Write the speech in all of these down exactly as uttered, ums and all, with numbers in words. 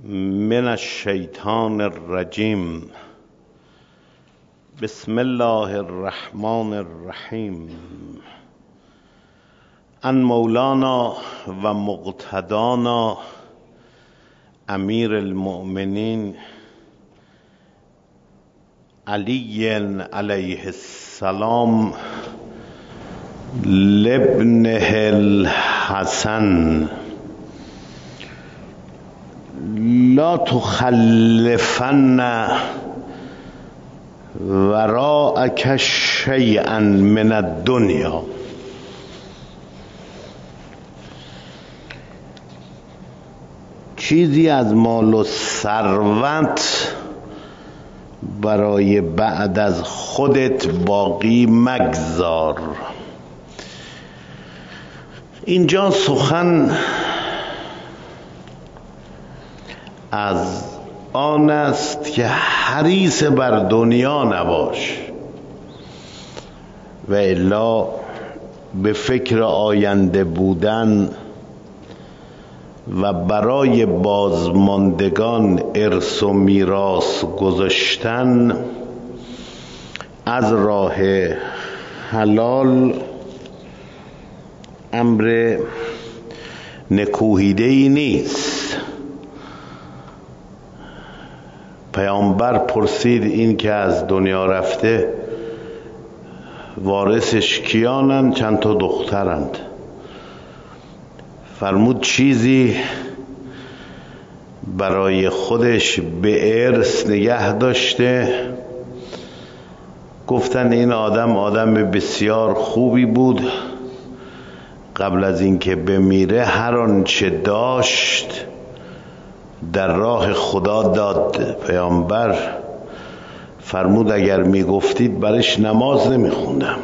من الشیطان الرجیم. بسم الله الرحمن الرحیم. ان مولانا و مقتدانا امیر المؤمنین علی علیه السلام لابنه الحسن لا تخلفن وراءک شیئا من الدنیا. چیزی از مال و ثروت برای بعد از خودت باقی مگذار. اینجا سخن از آن است که حریص بر دنیا نباش و الا به فکر آینده بودن و برای بازماندگان ارث و میراث گذاشتن از راه حلال امر نکوهیده‌ای نیست. پیامبر پرسید این که از دنیا رفته وارثش کیانند؟ چند تا دخترند. فرمود چیزی برای خودش به ارث نگه داشته؟ گفتن این آدم آدم بسیار خوبی بود، قبل از اینکه بمیره هر آنچه داشت در راه خدا داد. پیامبر فرمود اگر میگفتید برش نماز نمیخوندم.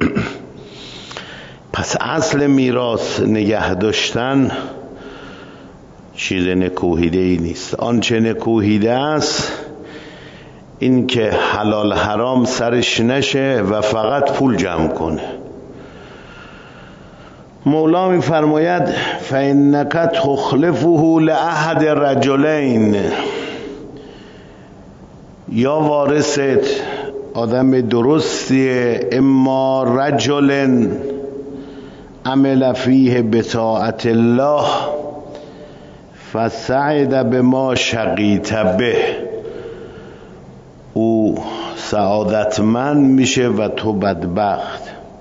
پس اصل میراث نگه داشتن چیز نکوهیده ای نیست. آنچه نکوهیده است این که حلال حرام سرش نشه و فقط پول جمع کنه. مولا می فرماید فإنک تخلفه لأحد رجلین، یا وارثت آدم درستیه، اما رجل عمل فیه بطاعت الله فسعد بما شقیت به، او سعادتمند میشه و تو بدبخت.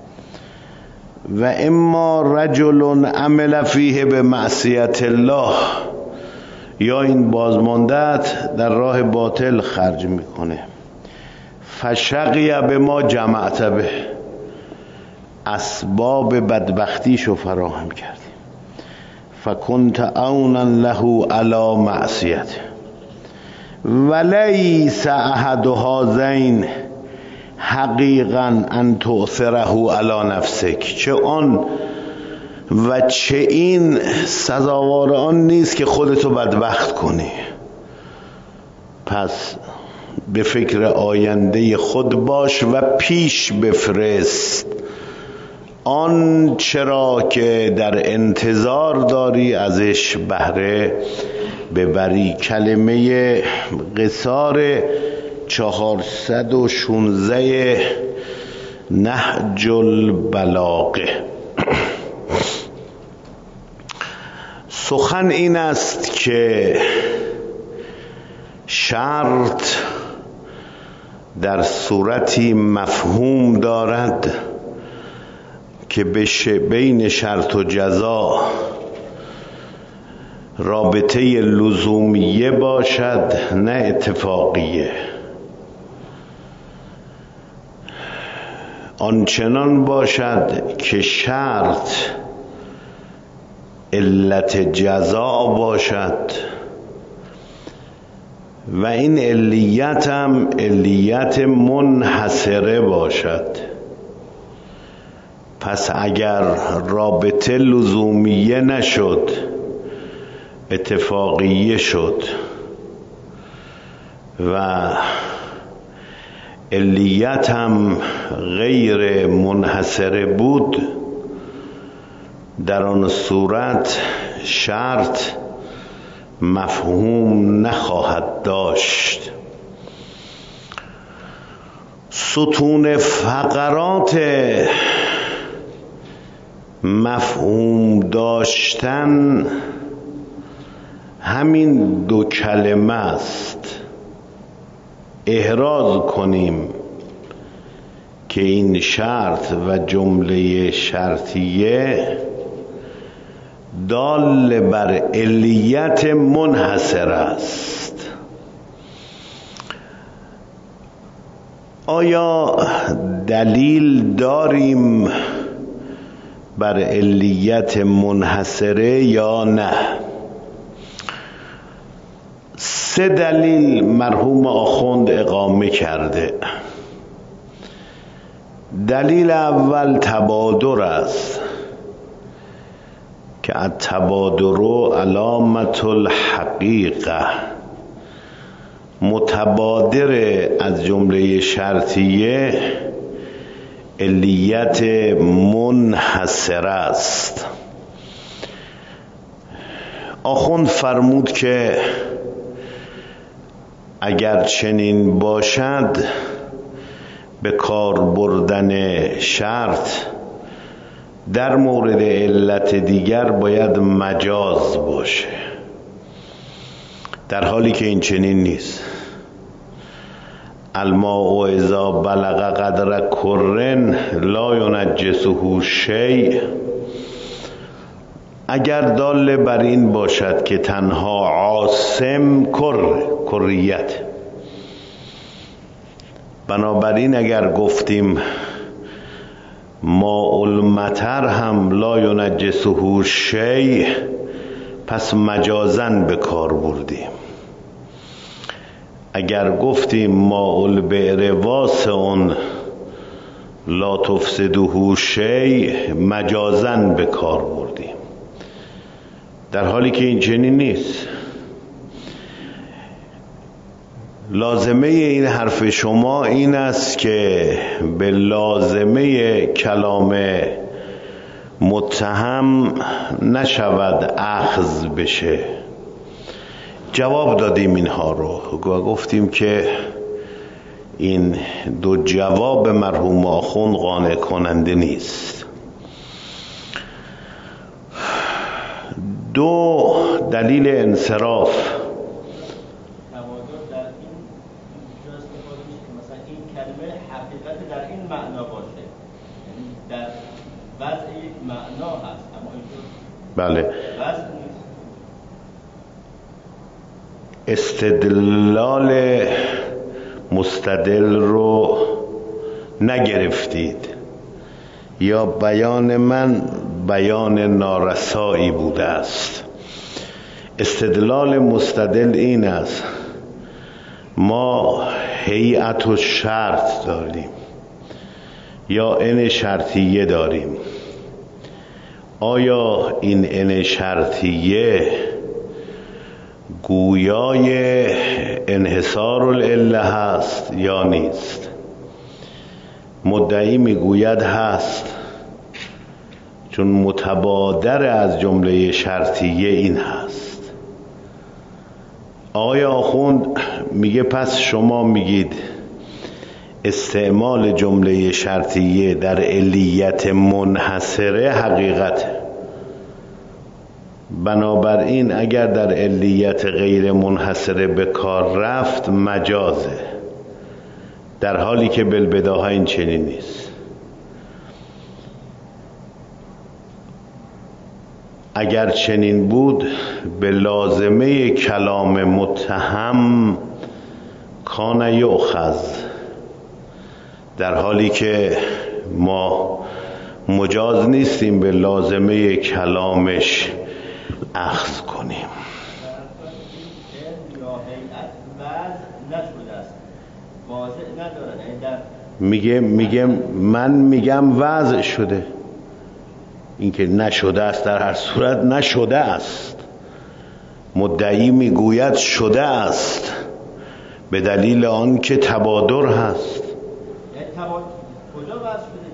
و اما رجل عمل فیه به معصیت الله، یا این بازماندت در راه باطل خرج میکنه، فشقی به ما جمعت به، اسباب بدبختیشو فراهم کردیم. فکنت عونا له علی معصیت ولیس احد هذین حقیقا ان تؤثره علی نفسک، چه آن و چه این سزاوار آن نیست که خودتو بدبخت کنی. پس به فکر آینده خود باش و پیش بفرست آن چرا که در انتظار داری ازش بهره ببری. کلمه قصار چهارصد و شانزده نهج البلاغه. سخن این است که شرط در صورتی مفهوم دارد که بشه بین شرط و جزا رابطه لزومیه باشد نه اتفاقیه. آنچنان باشد که شرط علت جزا باشد و این علیت هم علیت منحصره باشد. پس اگر رابطه لزومیه نشد اتفاقیه شد و علیت هم غیر منحصره بود، در آن صورت شرط مفهوم نخواهد داشت. ستون فقرات مفهوم داشتن همین دو کلمه است. احراز کنیم که این شرط و جمله شرطیه دال بر علیت منحصر است. آیا دلیل داریم بر علیت منحصره یا نه؟ سه دلیل مرحوم آخوند اقامه کرده. دلیل اول تبادر است که التبادر علامت الحقیقه، متبادر از جمله شرطیه علیت منحصر است. آخوند فرمود که اگر چنین باشد به کار بردن شرط در مورد علت دیگر باید مجاز باشه، در حالی که این چنین نیست. الماء اذا بلغ قدر کرن لا ینجسه شیء. اگر دال بر این باشد که تنها عاصم کر کریت، بنابراین اگر گفتیم ماء المطر هم لا ینجسه شیء، پس مجازن به کار بردیم. اگر گفتیم ماء البئر واسع لا تفسده شیء، مجازن به کار بردیم، در حالی که این چنین نیست. لازمه این حرف شما این است که به لازمه کلام متهم نشود اخذ بشه. جواب دادیم اینها رو و گفتیم که این دو جواب مرحوم آخوند قانع کننده نیست. دو دلیل انصراف. در این معنا باشه، یعنی در وضع یک معنا هست، اما اینجور بله وضع نیست. استدلال مستدل رو نگرفتید یا بیان من بیان نارسایی بوده است. استدلال مستدل این است ما هیئت و شرط داریم یا ان شرطیه داریم. آیا این ان شرطیه گویای انحصار العله هست یا نیست؟ مدعی میگوید هست، چون متبادر از جمله شرطیه این هست. آقای آخوند میگه پس شما میگید استعمال جمله شرطیه در علیت منحصره حقیقت، بنابراین اگر در علیت غیر منحصره به کار رفت مجازه، در حالی که بالبداهه این چنین نیست. اگر چنین بود به لازمه کلام متهم کان یؤخذ، در حالی که ما مجاز نیستیم به لازمه کلامش اخذ کنیم. میگه میگه من میگم وضع شده، اینکه نشده است در هر صورت نشده است. مدعی میگوید شده است به دلیل آن که تبادر هست. کجا وضع شده؟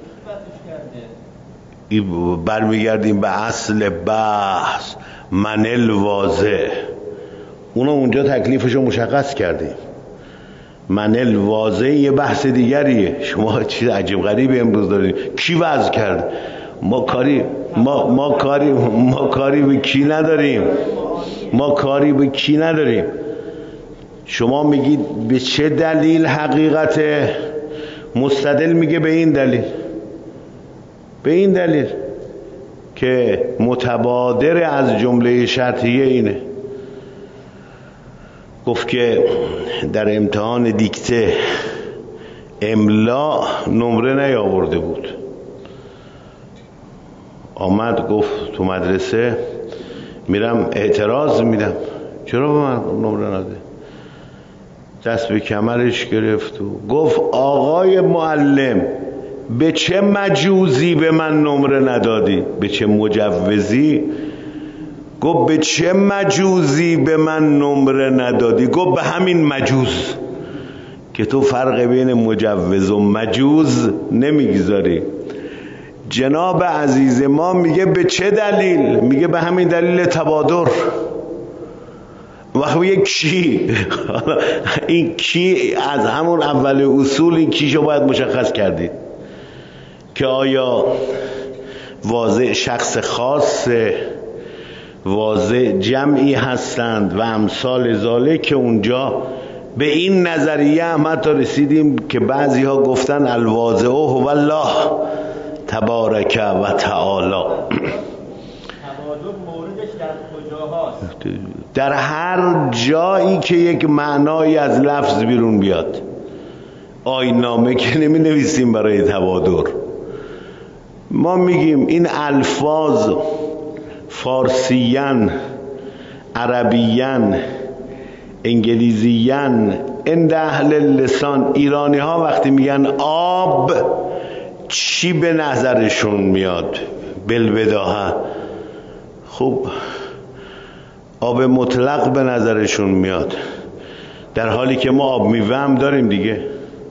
کی وضعش کرده؟ برمیگردیم به اصل بحث، من الواضح. اونا اونجا تکلیفشو مشخص کردیم. من الواضح یه بحث دیگریه. شما چیز عجیب غریبی امروز دارید. کی وضع کرد؟ ما کاری ما ما کاری ما کاری به کی نداریم. ما کاری به کی نداریم. شما میگید به چه دلیل حقیقته؟ مستدل میگه به این دلیل، به این دلیل که متبادر از جمله شرطیه اینه. گفت که در امتحان دیکته املا نمره نیاورده بود، آمد گفت تو مدرسه میرم اعتراض میدم، چرا به من نمره نده؟ دست به کمرش گرفت و گفت آقای معلم به چه مجوزی به من نمره ندادی؟ به چه مجوزی؟ گفت به چه مجوزی به من نمره ندادی؟ گفت به همین مجوز که تو فرق بین مجوز و مجوز نمیگذاری. جناب عزیز ما میگه به چه دلیل؟ میگه به همین دلیل تبادر. وقتی کی؟ این کی از همون اول اصول این کیشو باید مشخص کردید که آیا واضع شخص خاص، واضع جمعی هستند و امثال ذالک، که اونجا به این نظریه هم حتی رسیدیم که بعضی ها گفتن الواضع هو الله تبارک و تعالی. در هر جایی که یک معنایی از لفظ بیرون بیاد. آیین‌نامه که نمی نویسیم برای تبادر. ما میگیم این الفاظ فارسیان، عربیان، انگلیزیان، عند اهل لسان، ایرانی ها وقتی میگن آب چی به نظرشون میاد؟ بالبداهه خوب آب مطلق به نظرشون میاد، در حالی که ما آب میوه هم داریم دیگه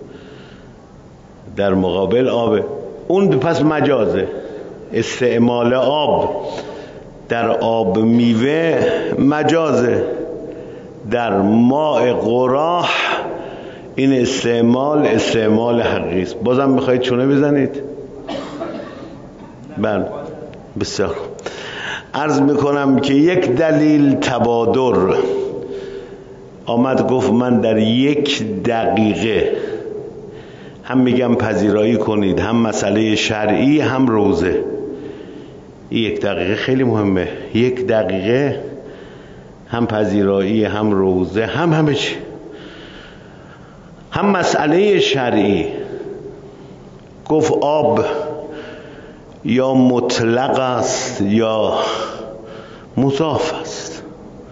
در مقابل آب اون. پس مجازه استعمال آب در آب میوه مجازه. در ماء قراح این استعمال استعمال حقیقی است. بازم میخواید چونه بزنید؟ بله بسیار. عرض میکنم که یک دلیل تبادر آمد گفت من در یک دقیقه هم میگم پذیرایی کنید، هم مسئله شرعی هم روزه. یک دقیقه خیلی مهمه. یک دقیقه هم پذیرایی هم روزه هم همه چی، هم مسئله شرعی. گفت آب یا مطلق است یا مضاف است.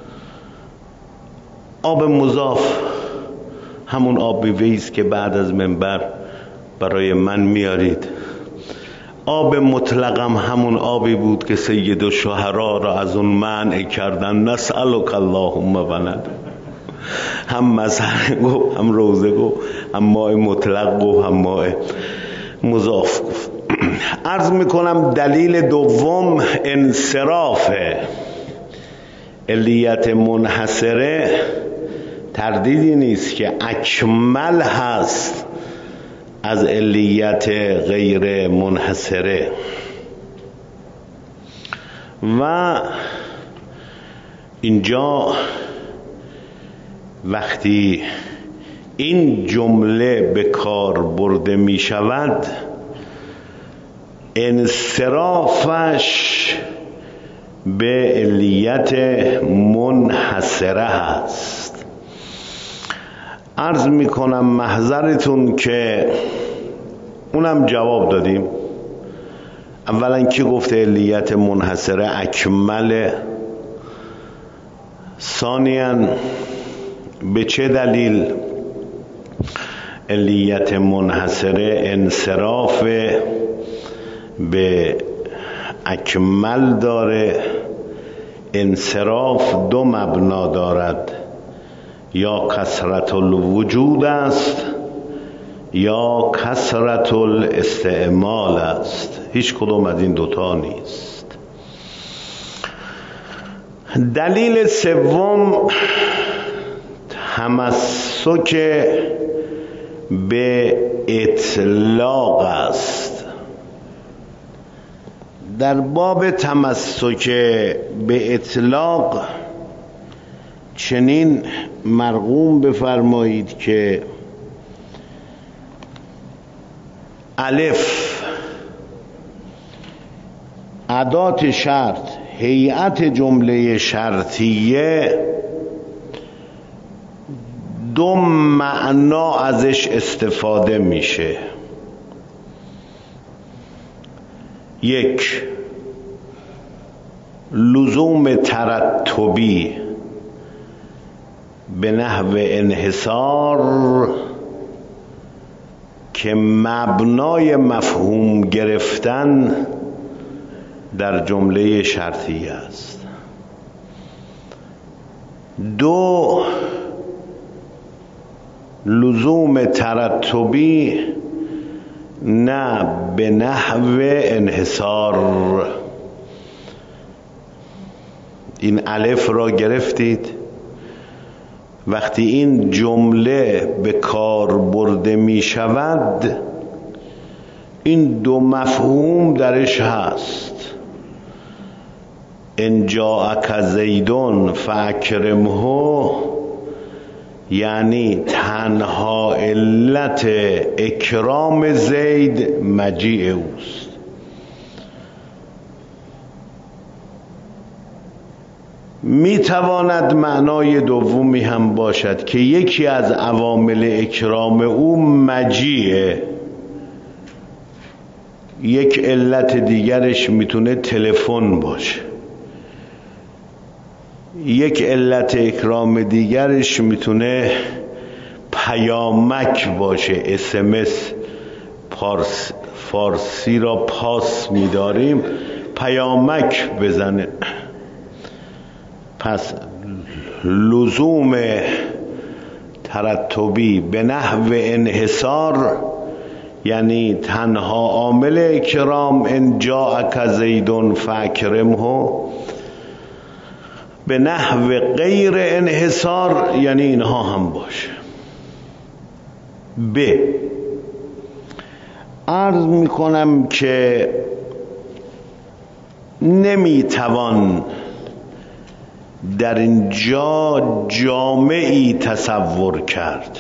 آب مضاف همون آب ویز که بعد از منبر برای من میارید. آب مطلقم همون آبی بود که سید الشهرا را از اون منع کردن. نسألک اللهم و ندعو. هم مسئله گو، هم روزه گو، هم ماء مطلق گو، هم ماء مضاف گفت. عرض میکنم دلیل دوم انصراف علیت منحصره تردیدی نیست که اکمل هست از علیت غیر منحصره. و اینجا وقتی این جمله به کار برده می شود انصرافش به علیت منحصره هست. عرض می کنم محضرتون که اونم جواب دادیم. اولا کی گفته علیت منحصره اکمله؟ ثانیاً به چه دلیل علیت منحصره انصراف به اکمل داره؟ انصراف دو مبنا دارد، یا کثرت الوجود است یا کثرت الاستعمال است. هیچ کدوم از این دوتا نیست. دلیل سوم تمسک به اطلاق است. در باب تمسک به اطلاق چنین مرغوم بفرمایید که الف ادات شرط هیئت جمله شرطیه دو معنا ازش استفاده میشه. یک، لزوم ترتبی به نحو انحصار که مبنای مفهوم گرفتن در جمله شرطیه است. دو، لزوم ترتبی نه به نحو انحصار. این الف را گرفتید، وقتی این جمله به کار برده می شود این دو مفهوم درش هست. ان جاءک زیدون فاکرمه یعنی تنها علت اکرام زید مجیء اوست. می تواند معنای دومی هم باشد که یکی از عوامل اکرام او مجیء، یک علت دیگرش میتونه تلفن باشه، یک علت اکرام دیگرش میتونه پیامک باشه. اسمس پارس فارسی را پاس میداریم، پیامک بزنه. پس لزوم ترتبی به نحو انحصار یعنی تنها عامل اکرام ان جاءک زیدون فاکرمه، به نحو غیر انحصار یعنی اینها هم باشه. ب، عرض میکنم که نمیتوان در اینجا جامعی تصور کرد،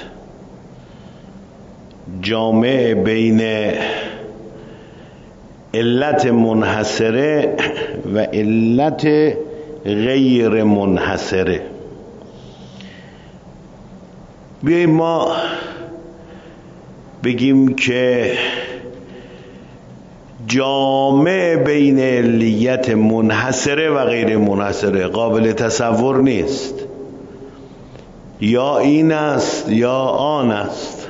جامع بین علت منحصره و علت غیر منحصره. بیاییم ما بگیم که جامع بین علیت منحصره و غیر منحصره قابل تصور نیست، یا این است یا آن است.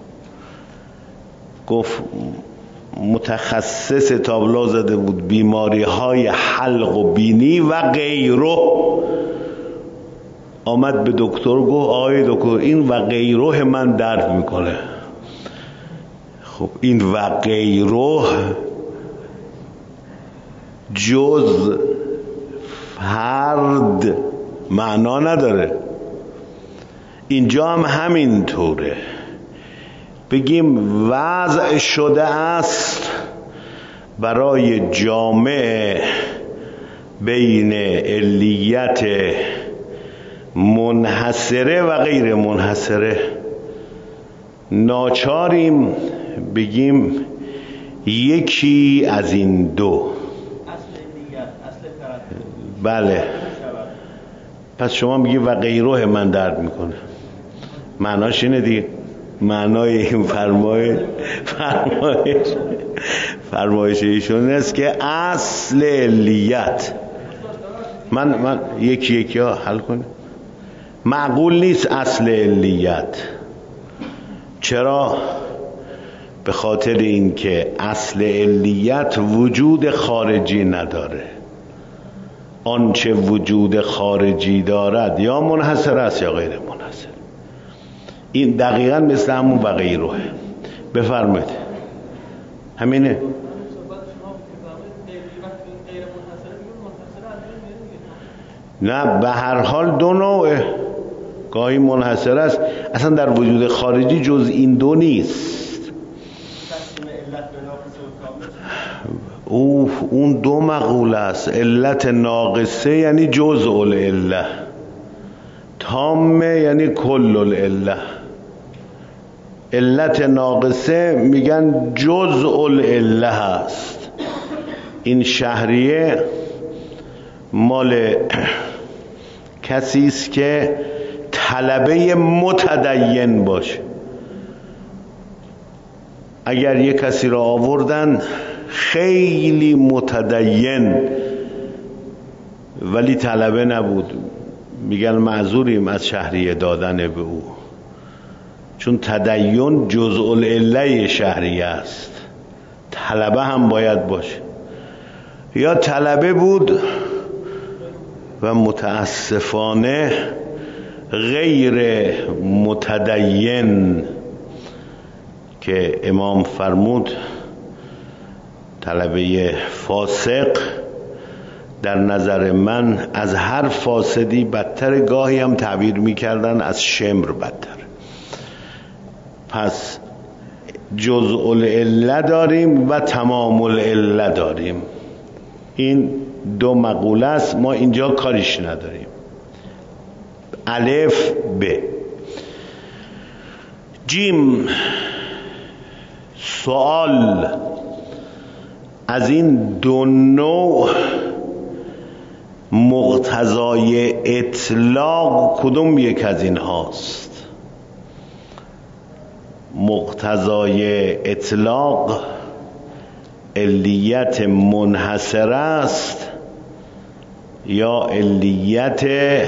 گفت متخصص تابلو زده بود بیماری های حلق و بینی و غیره، آمد به دکتر گفت آقای دکتر این و غیره من درد میکنه. خب این و غیره جز فرد معنا نداره. اینجا هم همین طوره، بگیم وضع شده است برای جامع بین علیت منحصره و غیر منحصره، ناچاریم بگیم یکی از این دو. بله، پس شما میگی و غیره من درد میکنه، معناش اینه دیگه. معنای این فرمایش فرمایش فرمایش ایشون است که اصل علیت من من یکی یکی ها حل کنه. معقول نیست اصل علیت. چرا؟ به خاطر اینکه اصل علیت وجود خارجی نداره. آنچه وجود خارجی دارد یا منحصر است یا غیر منحصر. این دقیقاً مثل همون و غیره. بفرمایید. همینه. نه، به هر حال دو نوعه. گاهی منحصر است، اصلا در وجود خارجی جز این دو نیست. او اون دو مقوله است. علت ناقصه یعنی جزء العله، تامه یعنی کل العله. علت ناقصه میگن جزء العله هست. این شهریه مال کسی است که طلبه متدین باشه. اگر یک کسی را آوردن خیلی متدین ولی طلبه نبود، میگن معذوریم از شهریه دادن به او، چون تدین جزء العله شهریه است، طلبه هم باید باشه. یا طلبه بود و متاسفانه غیر متدین که امام فرمود طلبه فاسق در نظر من از هر فاسدی بدتر، گاهی هم تعبیر میکردن از شمر بدتر. پس جزء العله داریم و تمام العله داریم. این دو مقوله است، ما اینجا کاریش نداریم. الف ب. جیم، سوال از این دو نوع مقتضای اطلاق کدوم یک از این هاست؟ مقتضای اطلاق علیت منحصره است یا علیت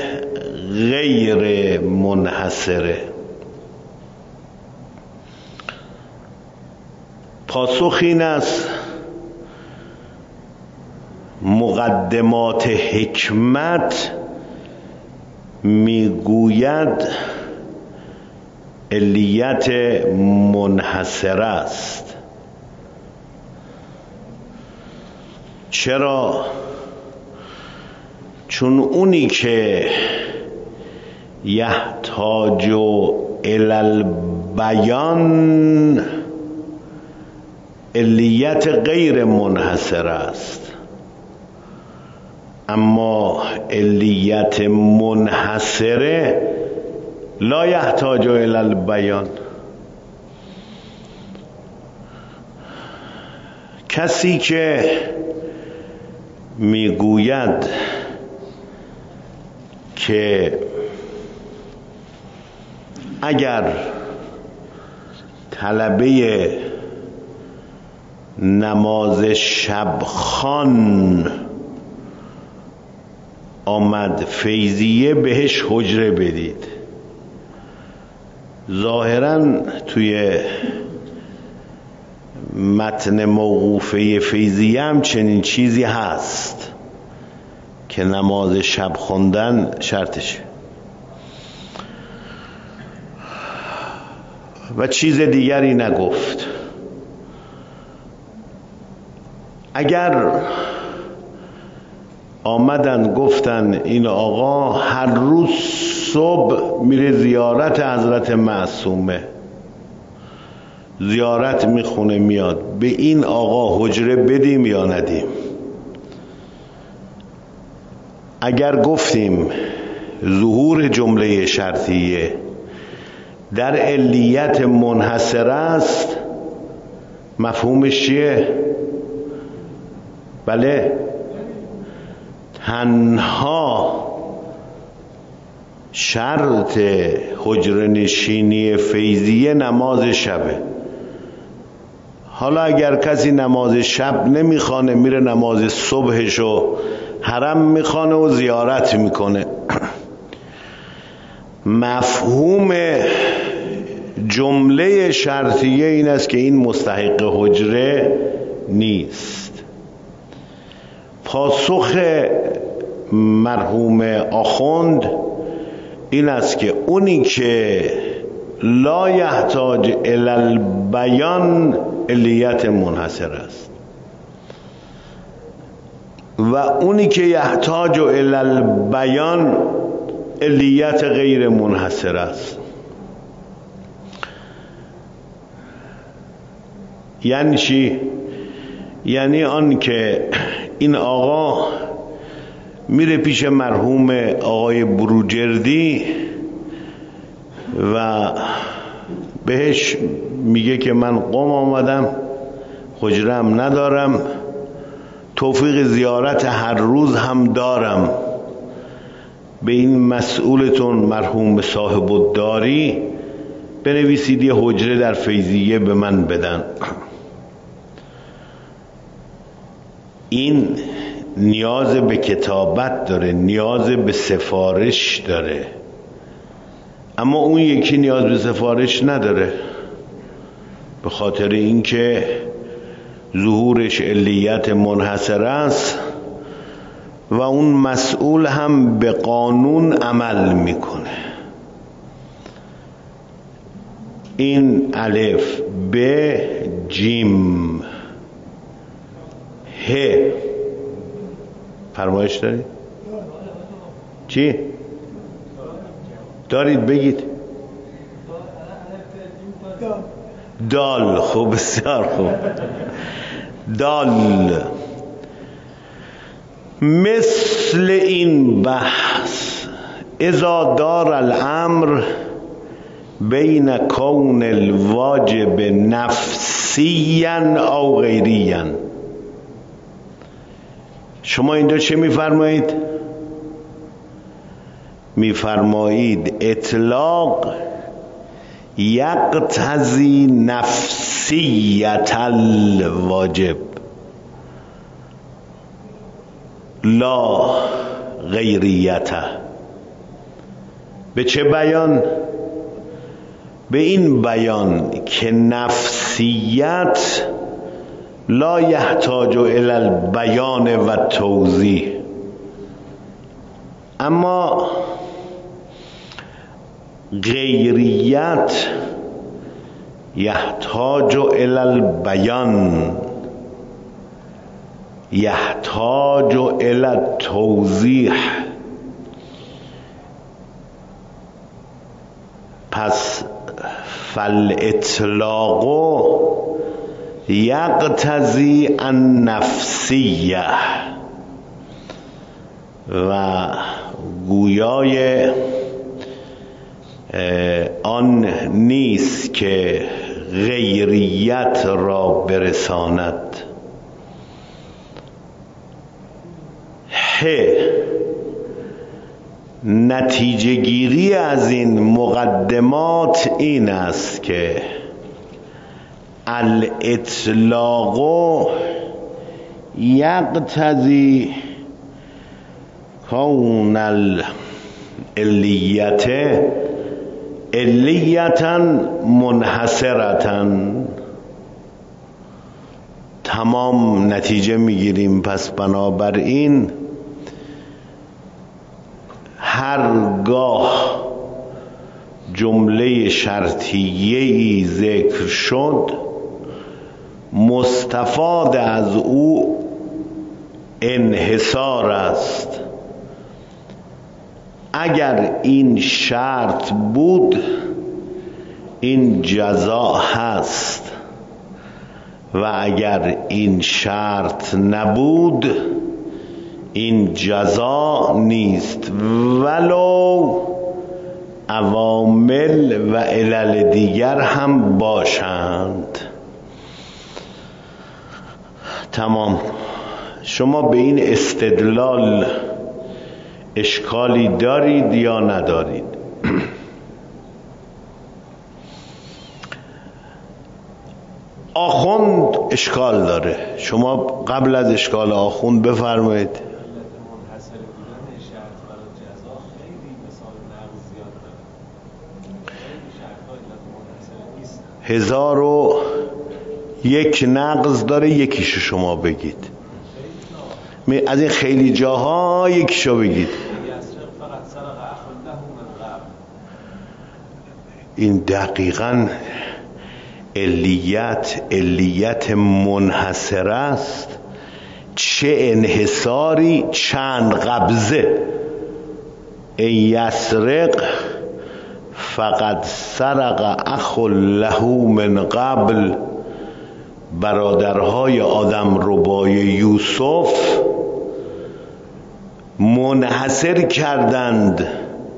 غیر منحصره؟ پاسخ این است مقدمات حکمت میگوید علیت منحصره است. چرا؟ چون اونی که یحتاج الی البیان علیت غیر منحصره است، اما علیت منحصره لا یحتاج الی البیان. کسی که میگوید که اگر طلبه نماز شب خوان آمد فیضیه بهش حجره بدید، ظاهراً توی متن موقوفه فیضیه هم چنین چیزی هست که نماز شب خوندن شرطشه و چیز دیگری نگفت. اگر آمدن گفتن این آقا هر روز صبح میره زیارت حضرت معصومه، زیارت میخونه میاد، به این آقا حجره بدیم یا ندیم؟ اگر گفتیم ظهور جمله شرطیه در علیت منحصره است، مفهومش چیه؟ بله، تنها شرط حجره نشینی فیضیه نماز شبه. حالا اگر کسی نماز شب نمیخوانه، میره نماز صبحشو حرم میخوانه و زیارت میکنه، مفهوم جمله شرطیه این است که این مستحق حجره نیست. پاسخ مرحوم آخوند این است که اونی که لا یحتاج الی البیان علیت منحصر است و اونی که یحتاج الی البیان علیت غیر منحصر است. یعنی چی؟ یعنی آن که این آقا میره پیش مرحوم آقای بروجردی و بهش میگه که من قم آمدم، حجرم ندارم، توفیق زیارت هر روز هم دارم، به این مسئولتون مرحوم صاحب الداری بنویسید یه حجره در فیضیه به من بدن. این نیاز به کتابت داره، نیاز به سفارش داره، اما اون یکی نیاز به سفارش نداره، به خاطر اینکه ظهورش علیت منحصر است و اون مسئول هم به قانون عمل میکنه. این الف ب جیم ه فرمایش دارید؟ چی؟ دارید بگید. دال. خوب، بسیار خوب. دال. مثل این بحث اذا دار الامر بین کون الواجب نفسیا او غیریا. شما اینجا چه میفرمایید؟ میفرمایید اطلاق یقتضی نفسیت الواجب لا غیریته. به چه بیان؟ به این بیان که نفسیت لا یحتاج الی البیان و توضیح، اما غیریت یحتاج الی البیان، یحتاج الی التوضیح. پس فالاطلاق یقتضی النفسیه و گویای آن نیست که غیریت را برساند. ه نتیجه گیری از این مقدمات این است که الاطلاق یقتضی کون العلیت علیتا منحصرتا. تمام نتیجه میگیریم. پس بنابراین هرگاه جمله شرطیه‌ای ذکر شد مستفاد از او انحصار است. اگر این شرط بود این جزا هست و اگر این شرط نبود این جزا نیست، ولو عوامل و علل دیگر هم باشند. تمام. شما به این استدلال اشکالی دارید یا ندارید؟ آخوند اشکال داره. شما قبل از اشکال آخوند بفرمایید. هزار و یک نقض داره، یکیشو شما بگید. از این خیلی جاها یکیشو بگید. این دقیقاً علیت علیت منحصر است. چه انحصاری، چند قبضه. ای یسرق فقد سرق اخ له من قبل، برادرهای آدم ربای یوسف منحصر کردند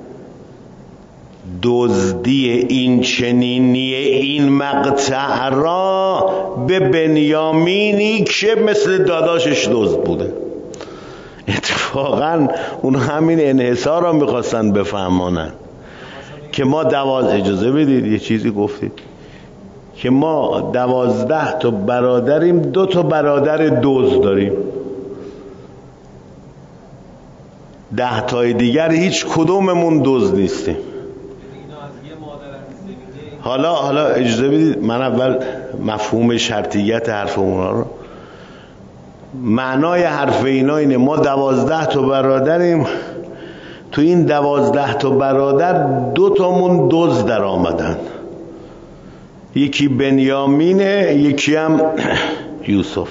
دزدی این چنینی این مقطع را به بنیامینی که مثل داداشش دزد بوده. اتفاقا اون همین انحصار را میخواستن بفهمانن که ما دواز اجازه بدید یه چیزی گفتید که ما دوازده تا برادریم، دو تا برادر دزد داریم، ده تای دیگر هیچ کدوممون دزد نیستیم. حالا حالا اجازه بدید من اول مفهوم شرطیت حرف اونا رو، معنای حرف اینا اینه ما دوازده تا برادریم، تو این دوازده تا برادر دو تامون دزد در آمدن، یکی بنیامینه یکی هم یوسف.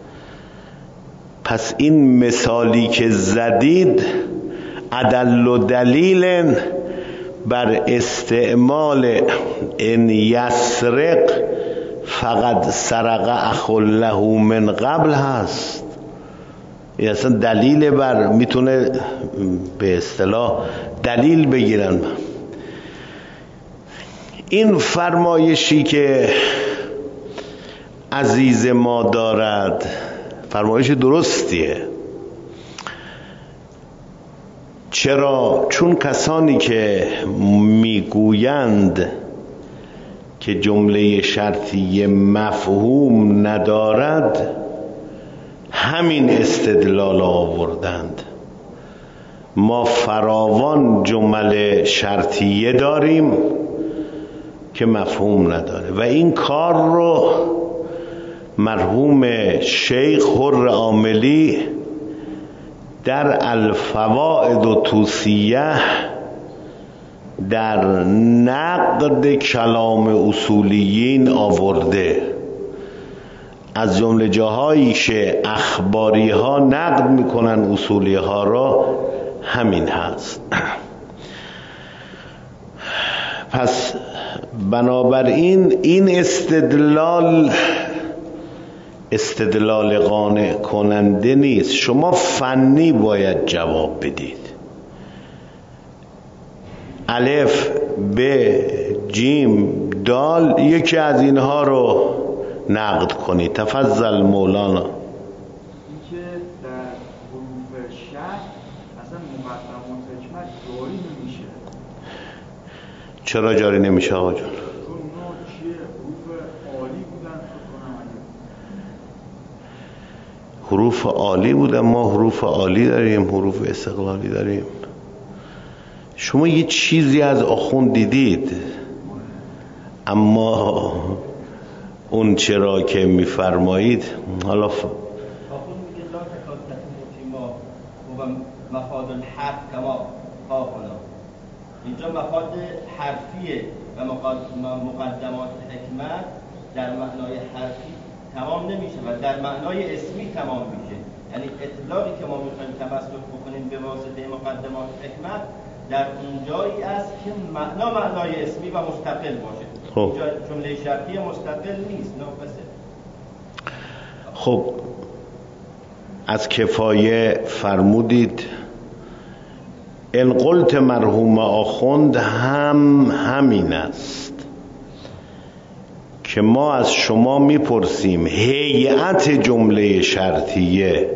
پس این مثالی که زدید ادل و دلیل بر استعمال ان یسرق فقط سرق اخ له من قبل هست. این اصلا دلیل بر میتونه به اصطلاح دلیل بگیرن. این فرمایشی که عزیز ما دارد فرمایش درستیه. چرا؟ چون کسانی که میگویند که جمله شرطی مفهوم ندارد همین استدلال آوردند. ما فراوان جمله شرطیه داریم که مفهوم نداره و این کار رو مرحوم شیخ حر عاملی در الفوائد و توصیه در نقد کلام اصولیین آورده. از جمله جاهایی که اخباری ها نقد میکنن اصولی ها را همین هست. پس بنابراین این استدلال استدلال قانع کننده نیست. شما فنی باید جواب بدید. الف ب جیم دال یکی از اینها رو نقد کنید. تفضل مولانا. این که در حروف شرط اصلا مقدمات حکمت جاری نمیشه. چرا جاری نمیشه آقا جون؟ حروف عالی بودن، ما حروف عالی داریم، حروف استقلالی داریم. شما یه چیزی از آخوند دیدید، اما اون چرا که میفرمایید حالا ف... آخوند میگه لا تکاتت موتیما و مفاد الحرف کما خواهنا. اینجا مفاد حرفیه و مقدمات حکمت در معنای حرفی تمام نمیشه و در معنای اسمی تمام میشه. یعنی اطلاقی که ما میخوایم تمسک بکنیم به واسطه مقدمات حکمت در اونجایی است که معنا معنای اسمی و مستقل باشه. خب. اینجا جمله شرطی مستقل نیست، ناقصه. خب از کفایه فرمودید. ان قلت مرحوم آخوند هم همین است که ما از شما میپرسیم هیئت جمله شرطیه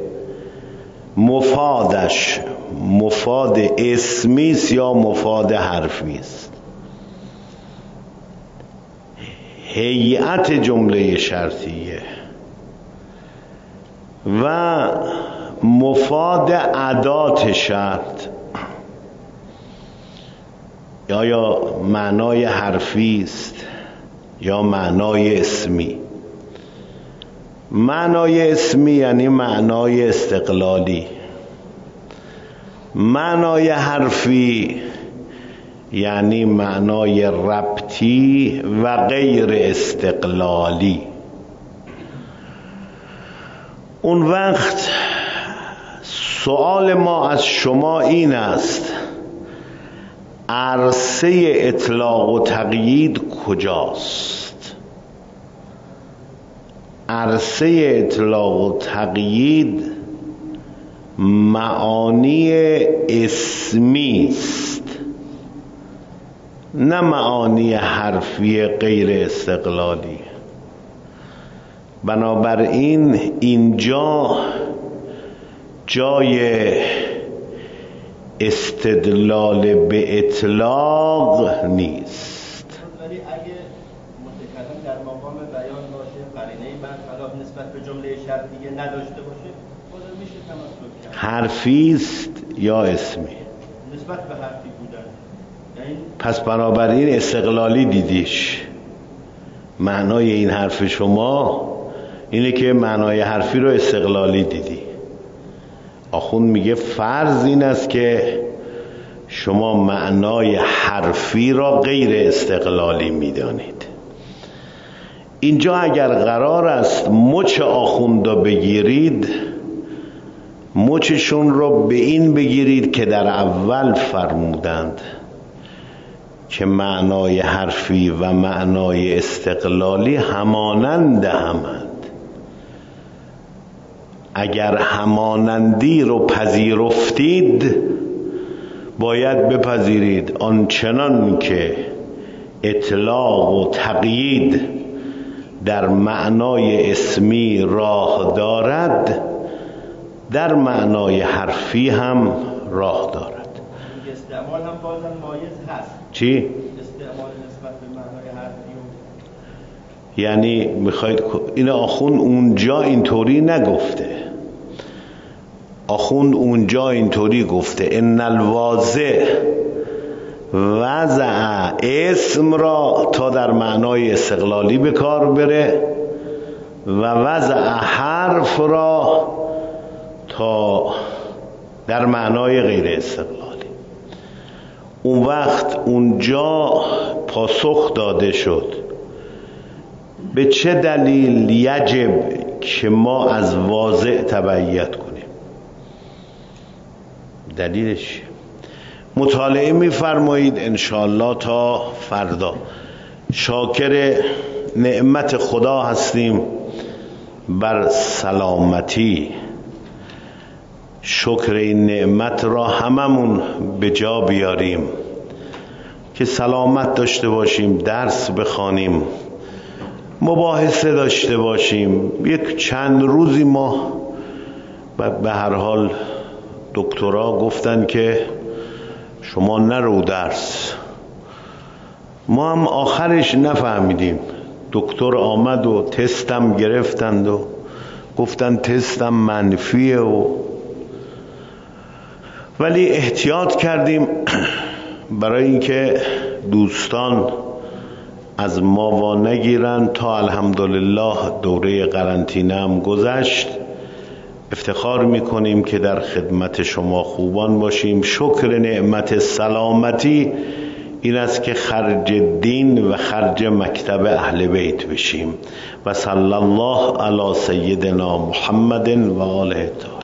مفادش مفاد اسمی است یا مفاد حرفی است؟ هیئت جمله شرطیه و مفاد ادات شرط یا معنای حرفی است یا معنای اسمی. معنای اسمی یعنی معنای استقلالی، معنای حرفی یعنی معنای ربطی و غیر استقلالی. اون وقت سوال ما از شما این است عرصه اطلاق و تقیید کجاست؟ عرصه اطلاق و تقیید معانی اسمی است، نه معانی حرفی غیر استقلالی. بنابراین اینجا جای استدلال به اطلاق نیست. ولی اگه متکلم در مقام بیان باشه، قرینه برخلاف نسبت به جمله شرطیه نداشته باشه، خود میشه تمسک کرد. حرفی است یا اسمی؟ نسبت به حرفی بودن. یعنی پس بنابراین استقلالی دیدیش. معنای این حرف شما اینه که معنای حرفی رو استقلالی دیدی. آخوند میگه فرض این است که شما معنای حرفی را غیر استقلالی میدانید. اینجا اگر قرار است مچ آخوندا بگیرید، مچشون را به این بگیرید که در اول فرمودند که معنای حرفی و معنای استقلالی همانند همند. اگر همانندی رو پذیرفتید باید بپذیرید آنچنان که اطلاق و تقیید در معنای اسمی راه دارد در معنای حرفی هم راه دارد. استعمال هم بازم مایز هست. چی؟ استعمال نسبت به معنای حرفی و... یعنی میخواید این آخوند اونجا اینطوری نگفته. آخوند اونجا اینطوری گفته ان الواضع وضع اسم را تا در معنای استقلالی به کار بره و وضع حرف را تا در معنای غیر استقلالی. اون وقت اونجا پاسخ داده شد به چه دلیل یجب که ما از واضع تبعیت کنیم. دلیلش مطالعه می‌فرمایید انشاءالله تا فردا. شاکر نعمت خدا هستیم بر سلامتی. شکر این نعمت را هممون به جا بیاریم که سلامت داشته باشیم، درس بخوانیم، مباحثه داشته باشیم. یک چند روزی ما به هر حال دکترها گفتن که شما نرو درس. ما هم آخرش نفهمیدیم. دکتر آمد و تستم گرفتند و گفتن تستم منفیه و ولی احتیاط کردیم برای اینکه دوستان از ما وا نگیرن تا الحمدلله دوره قرنطینه هم گذشت. افتخار میکنیم که در خدمت شما خوبان باشیم. شکر نعمت سلامتی این است که خرج دین و خرج مکتب اهل بیت بشیم. و صلی الله علی سیدنا محمد و آله